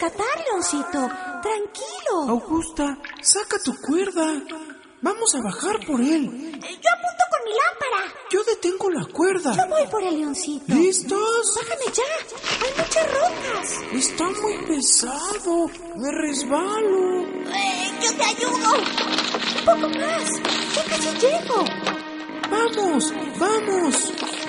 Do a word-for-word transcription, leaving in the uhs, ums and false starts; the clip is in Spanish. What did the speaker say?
rescatar, Leoncito. Tranquilo. Augusta, saca tu cuerda. Vamos a bajar por él. Yo apunto con mi lámpara. Yo detengo la cuerda. Yo voy por el Leoncito. ¿Listos? Bájame ya. Hay muchas rocas. Está muy pesado. Me resbalo. Eh, yo te ayudo. Un poco más. Ya casi llego. Vamos, vamos.